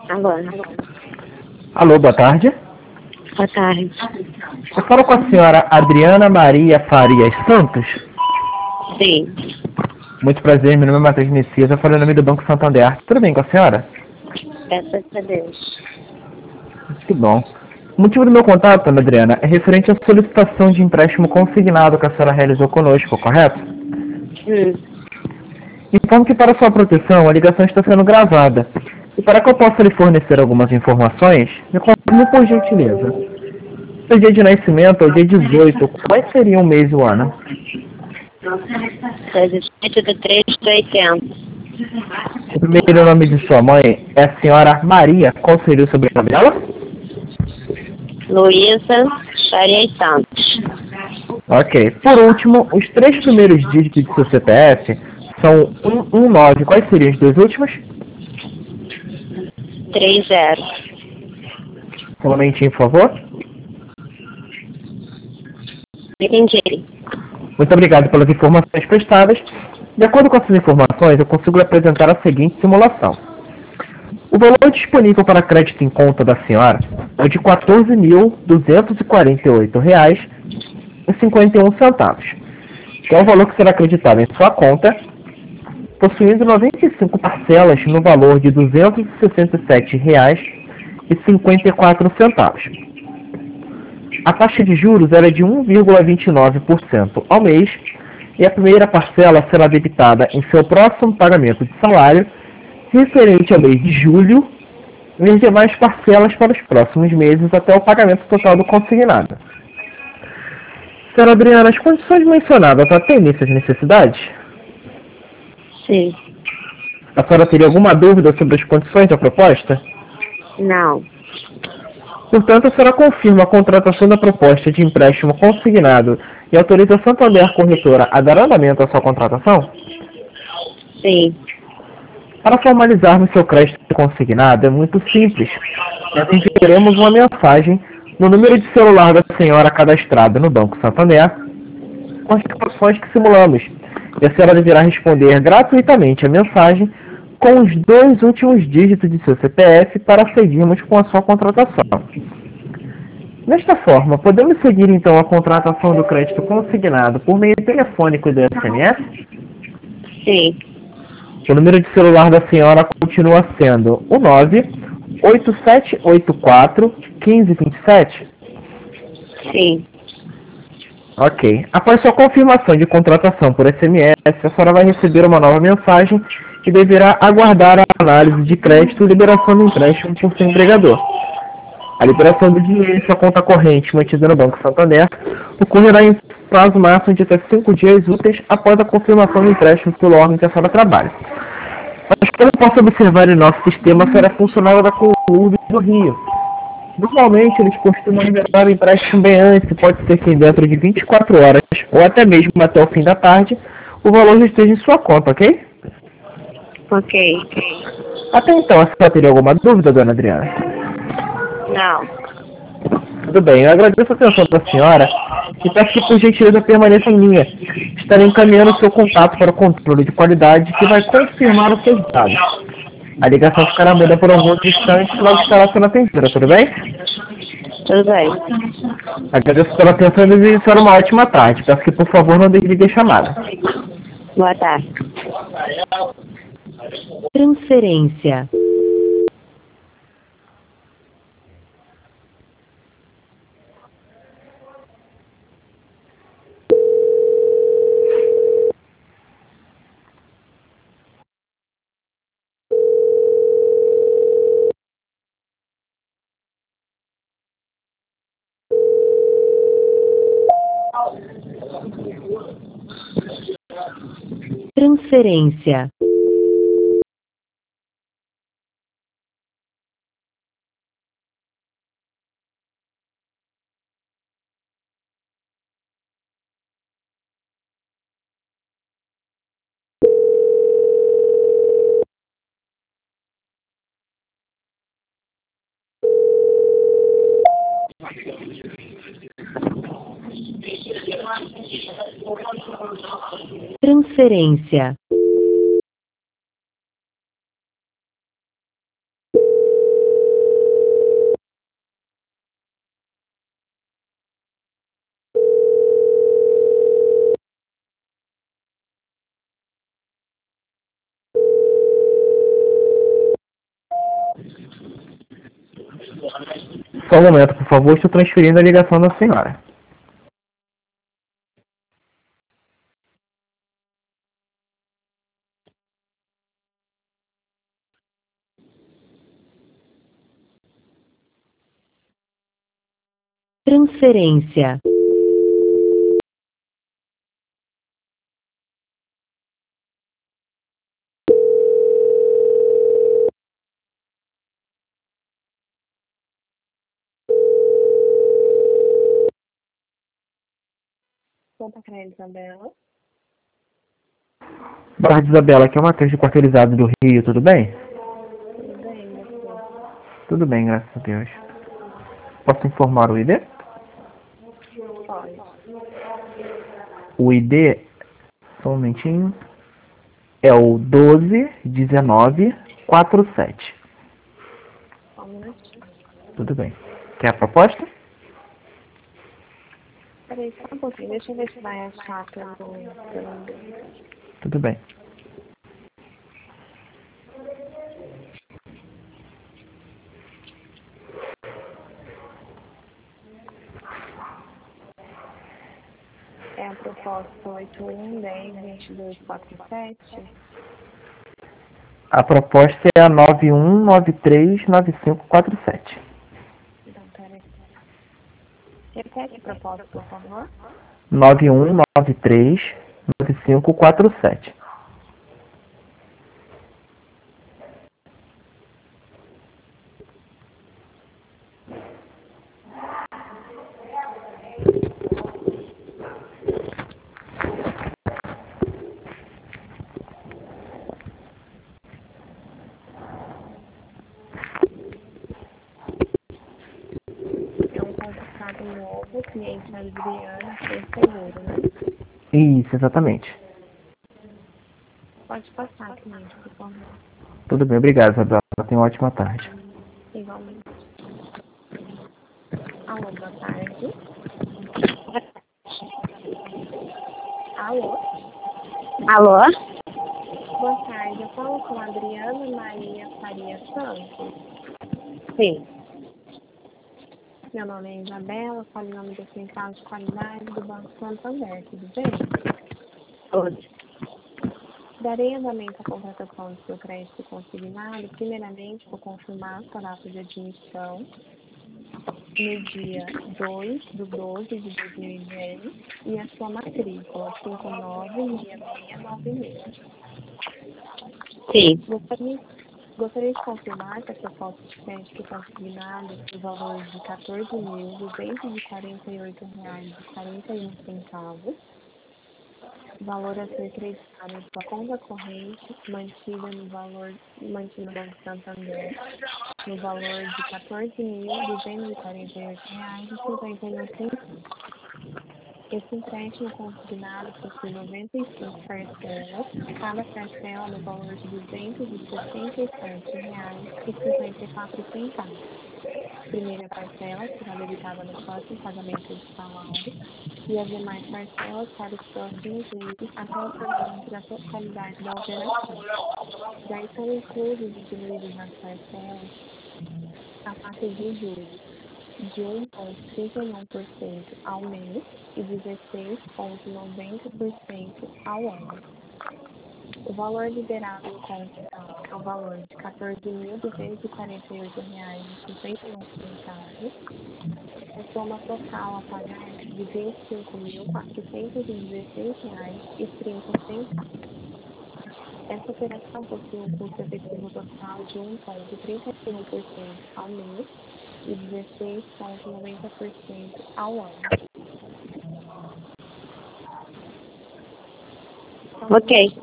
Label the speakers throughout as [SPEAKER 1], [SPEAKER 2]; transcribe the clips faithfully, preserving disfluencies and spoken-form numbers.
[SPEAKER 1] Alô.
[SPEAKER 2] Alô, boa tarde.
[SPEAKER 1] Boa tarde.
[SPEAKER 2] Eu falo com a senhora Adriana Maria Farias Santos.
[SPEAKER 1] Sim.
[SPEAKER 2] Muito prazer, meu nome é Matheus Messias, eu falo em nome do Banco Santander. Tudo bem com a senhora?
[SPEAKER 1] Graças a Deus.
[SPEAKER 2] Que bom. O motivo do meu contato, Ana Adriana, é referente à solicitação de empréstimo consignado que a senhora realizou conosco, correto?
[SPEAKER 1] Hum.
[SPEAKER 2] Informo que para sua proteção a ligação está sendo gravada. E para que eu possa lhe fornecer algumas informações, me confirme por gentileza. Seu dia de nascimento é o dia dezoito. Quais seriam o mês e o ano?
[SPEAKER 1] Presidente do três de oitenta.
[SPEAKER 2] O primeiro nome de sua mãe é a senhora Maria. Qual seria o sobrenome dela?
[SPEAKER 1] Luísa Farias Santos.
[SPEAKER 2] Ok. Por último, os três primeiros dígitos de seu C P F são cento e nove. Quais seriam os dois últimos?
[SPEAKER 1] três zero.
[SPEAKER 2] Somente, por favor.
[SPEAKER 1] Entendi.
[SPEAKER 2] Muito obrigado pelas informações prestadas. De acordo com essas informações, eu consigo lhe apresentar a seguinte simulação. O valor disponível para crédito em conta da senhora é de quatorze mil duzentos e quarenta e oito reais e cinquenta e um centavos, que é o valor que será acreditado em sua conta, possuindo noventa e cinco parcelas no valor de duzentos e sessenta e sete reais e cinquenta e quatro centavos. A taxa de juros era de um vírgula vinte e nove por cento ao mês e a primeira parcela será debitada em seu próximo pagamento de salário, referente ao mês de julho, e as demais parcelas para os próximos meses até o pagamento total do consignado. Senhora Adriana, as condições mencionadas atendem essas necessidades?
[SPEAKER 1] Sim.
[SPEAKER 2] A senhora teria alguma dúvida sobre as condições da proposta?
[SPEAKER 1] Não.
[SPEAKER 2] Portanto, a senhora confirma a contratação da proposta de empréstimo consignado e autoriza a Santander Corretora a dar andamento à sua contratação?
[SPEAKER 1] Sim.
[SPEAKER 2] Para formalizarmos seu crédito consignado é muito simples. Nós enviaremos uma mensagem no número de celular da senhora cadastrada no Banco Santander com as informações que simulamos. E a senhora deverá responder gratuitamente a mensagem com os dois últimos dígitos de seu C P F para seguirmos com a sua contratação. Desta forma, podemos seguir então a contratação do crédito consignado por meio telefônico e do S M S?
[SPEAKER 1] Sim.
[SPEAKER 2] O número de celular da senhora continua sendo o nove oito sete oito quatro um cinco dois sete?
[SPEAKER 1] Sim.
[SPEAKER 2] Ok. Após sua confirmação de contratação por S M S, a senhora vai receber uma nova mensagem que deverá aguardar a análise de crédito e liberação do empréstimo por seu empregador. A liberação do dinheiro em sua conta corrente mantida no Banco Santander ocorrerá em prazo máximo de até cinco dias úteis após a confirmação do empréstimo pelo órgão que a senhora trabalha. Mas como posso observar em nosso sistema, a senhora é funcionária da Conlurb do Rio. Normalmente eles costumam liberar o empréstimo bem antes, pode ser que dentro de vinte e quatro horas ou até mesmo até o fim da tarde, o valor já esteja em sua conta, ok?
[SPEAKER 1] Ok.
[SPEAKER 2] Até então, a senhora teria alguma dúvida, dona Adriana?
[SPEAKER 1] Não.
[SPEAKER 2] Tudo bem, eu agradeço a atenção da senhora e peço que por gentileza permaneça em linha. Estarei encaminhando o seu contato para o controle de qualidade que vai confirmar os seus dados. A ligação ficará muda por alguns instantes e logo estará sendo atendida, tudo bem?
[SPEAKER 1] Tudo bem.
[SPEAKER 2] Agradeço pela atenção e desejo a senhora uma ótima tarde. Peço que por favor não desligue a chamada.
[SPEAKER 1] Boa tarde.
[SPEAKER 3] Transferência. Transferência. Transferência.
[SPEAKER 2] Só um momento, por favor, estou transferindo a ligação da senhora.
[SPEAKER 3] Transferência.
[SPEAKER 1] Conta pra Isabela.
[SPEAKER 2] Boa tarde, Isabela. Aqui é o Matheus de Quarteirizado do Rio, tudo bem?
[SPEAKER 1] Tudo bem, você?
[SPEAKER 2] Tudo bem, graças a Deus. Posso informar o I D?
[SPEAKER 1] Pode.
[SPEAKER 2] O I D, só um momentinho, é o doze dezenove quarenta e sete.
[SPEAKER 1] Só um minutinho.
[SPEAKER 2] Tudo bem. Quer a proposta?
[SPEAKER 1] Peraí, só um pouquinho. Deixa eu ver se vai achar pelo... pelo...
[SPEAKER 2] Tudo bem.
[SPEAKER 1] É a proposta oito um dez vinte e dois quarenta e sete.
[SPEAKER 2] A proposta é a nove um nove três nove cinco quatro sete.
[SPEAKER 1] Então, peraí. Repete a proposta, por favor.
[SPEAKER 2] nove um nove três nove cinco quatro sete.
[SPEAKER 1] É um contrato novo, cliente Adriana, sem seguro, né?
[SPEAKER 2] Isso, exatamente.
[SPEAKER 1] Pode passar, cliente, por favor.
[SPEAKER 2] Tudo bem, obrigado, Isabela. Tenha uma ótima tarde.
[SPEAKER 1] Igualmente. Alô, boa tarde. Alô?
[SPEAKER 4] Alô?
[SPEAKER 1] Boa tarde. Eu falo com a Adriana Maria Faria Santos.
[SPEAKER 4] Sim.
[SPEAKER 1] Meu nome é Isabela, falo em nome da Central de Qualidade do Banco Santander, tudo bem?
[SPEAKER 4] Tudo.
[SPEAKER 1] Darei andamento à contratação do seu crédito consignado. Primeiramente, vou confirmar a data de admissão no dia dois de doze de dois mil e dez e a sua matrícula cinco nove seis seis nove seis.
[SPEAKER 4] Sim.
[SPEAKER 1] Gostaria, gostaria de confirmar que a proposta de crédito consignado no valor de quatorze mil duzentos e quarenta e oito reais e quarenta e um centavos, valor a ser creditado em sua conta corrente, mantida no valor, mantida no Banco Santander, no valor de quatorze mil duzentos e quarenta e oito reais e cinquenta e um centavos. Esse empréstimo consignado possui noventa e cinco parcelas, cada parcela no valor de duzentos e sessenta e sete reais e cinquenta e quatro centavos. A primeira parcela será debitada no próximo pagamento de salário e as demais parcelas para os próximos meses até o pagamento da totalidade da operação. Já estão inclusos e diluídos nas parcelas a taxa de juros de um vírgula trinta e um por cento ao mês e dezesseis vírgula noventa por cento ao ano. O valor liberado em conta é o valor de quatorze mil duzentos e quarenta e oito reais e cinquenta e um centavos, a soma total a pagar de vinte e cinco mil quatrocentos e dezesseis reais e trinta centavos. Essa operação possui um custo efetivo total de um vírgula trinta e um por cento ao mês e dezesseis vírgula noventa por cento ao ano. Então,
[SPEAKER 4] Ok.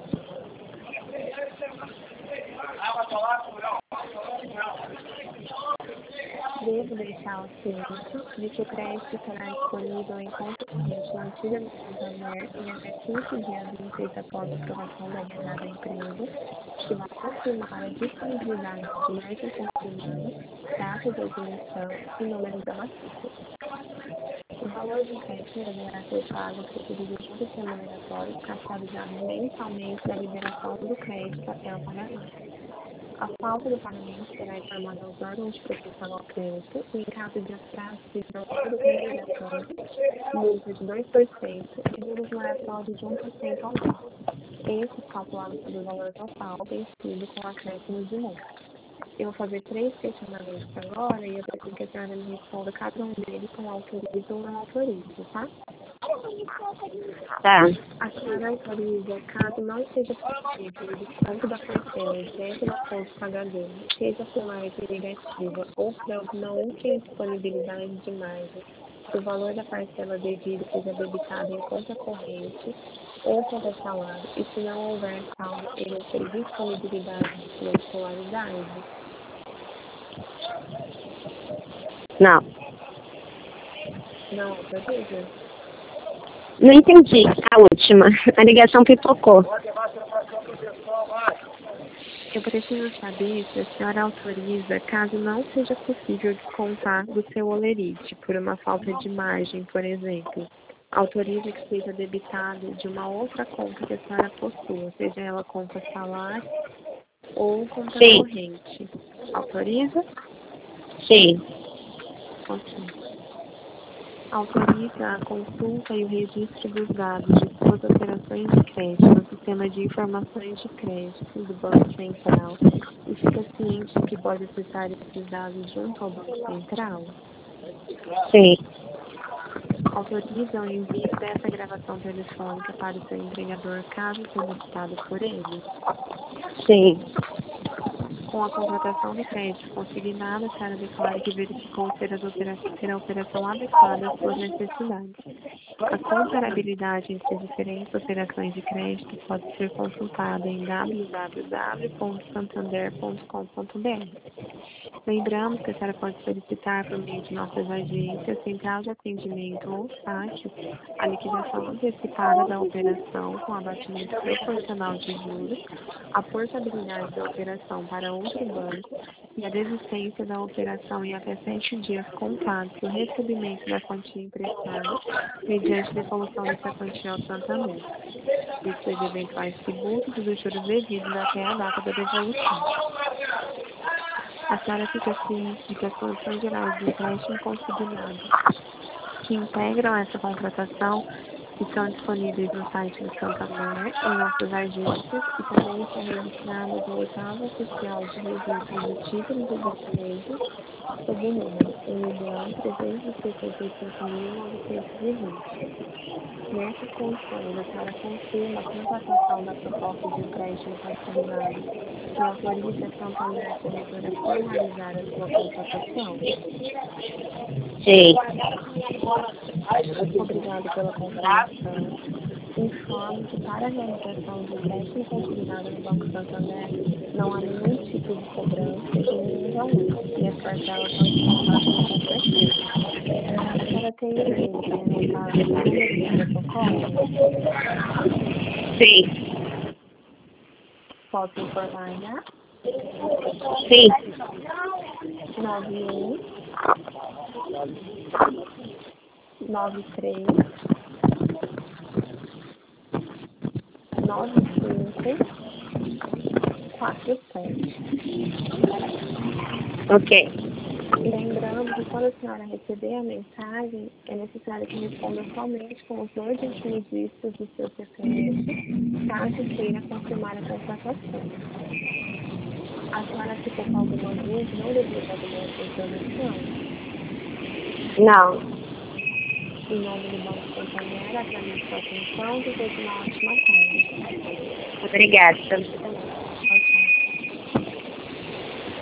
[SPEAKER 1] devo deixar o ciente de que o crédito será disponível em conta corrente mantida no Santander em até quinze dias úteis após a aprovação da R H da empresa, que vai confirmar a disponibilidade do margem confirmada, data de admissão e número da matrícula. O valor do empréstimo deverá ser pago por período de juros remuneratórios capitalizados mensalmente da liberação do crédito até o pagamento. A falta do pagamento será informada aos órgãos de proteção ao crédito e, em caso de atraso de valor de remuneração, multa de dois por cento e juros moratórios de um por cento ao mês. Esse calculado sobre o valor total vencido com acréscimo de multa. Eu vou fazer três questionamentos agora e eu preciso que a senhora me responda cada um deles com autoriza ou não autoriza, tá?
[SPEAKER 4] Tá.
[SPEAKER 1] A senhora autoriza caso não seja possível o desconto da parcela direto da conta do pagador, seja por margem negativa ou por não útil disponibilidade de margem, se o valor da parcela devida seja debitado em conta corrente ou seja salário, e se não houver saldo, ele autoriza disponibilidade de sua escolaridade?
[SPEAKER 4] Não.
[SPEAKER 1] Não autoriza?
[SPEAKER 4] Não entendi a última. A ligação pipocou.
[SPEAKER 1] Eu preciso saber se a senhora autoriza caso não seja possível descontar do seu holerite por uma falta de margem, por exemplo. Autoriza que seja debitado de uma outra conta que a senhora possua, seja ela conta salário ou conta
[SPEAKER 4] Sim.
[SPEAKER 1] corrente. Autoriza?
[SPEAKER 4] Sim.
[SPEAKER 1] Ok. Autoriza a consulta e o registro dos dados de suas operações de crédito no sistema de informações de crédito do Banco Central e fica ciente de que pode acessar esses dados junto ao Banco Central?
[SPEAKER 4] Sim.
[SPEAKER 1] Autoriza o envio dessa gravação telefônica para o seu empregador caso solicitado por ele?
[SPEAKER 4] Sim.
[SPEAKER 1] Com a contratação do crédito consignado, a senhora declara que verificou ser, as opera ser a operação adequada às suas necessidades. A comparabilidade entre as diferentes operações de crédito pode ser consultada em w w w ponto santander ponto com ponto b r. Lembramos que a senhora pode solicitar, por meio de nossas agências, central de atendimento ou saque, a liquidação antecipada da operação com abatimento proporcional de juros, a portabilidade da operação para outro banco e a desistência da operação em até sete dias contados do recebimento da quantia emprestada, mediante devolução dessa quantia ao Santander, depois de eventuais tributos e dos juros devidos até a data da devolução. A senhora fica ciente de que as condições gerais do empréstimo consignado que integram essa contratação estão disponíveis no site do Santander, em nossas agências e também estão registradas no oitavo oficial de registro de títulos e documentos sob o número M B A trezentos e sessenta e cinco mil novecentos e vinte. Nessas condições, a senhora confirma a contratação da proposta de empréstimo consignado e autoriza a Santander Corretora a formalizar a sua contratação?
[SPEAKER 4] Sim.
[SPEAKER 1] Obrigado pela confirmação. Informo que para a realização de empréstimo consignado no Banco Santander não há nenhum tipo de cobrança e nenhum valor, e as parcelas são descontadas com frequência. A senhora tem e-mail para anotar o número do protocolo?
[SPEAKER 4] Sim.
[SPEAKER 1] Posso informar já?
[SPEAKER 4] Sim.
[SPEAKER 1] nove um nove três nove cinco quatro sete.
[SPEAKER 4] Ok.
[SPEAKER 1] Lembrando que quando a senhora receber a mensagem, é necessário que responda somente com os dois últimos dígitos do seu C P F, caso queira confirmar a contratação. A senhora ficou com alguma dúvida ou deseja alguma outra informação?
[SPEAKER 4] Não.
[SPEAKER 1] Em nome do Banco Santander, agradeço a atenção e desejo uma ótima tarde.
[SPEAKER 4] Obrigada.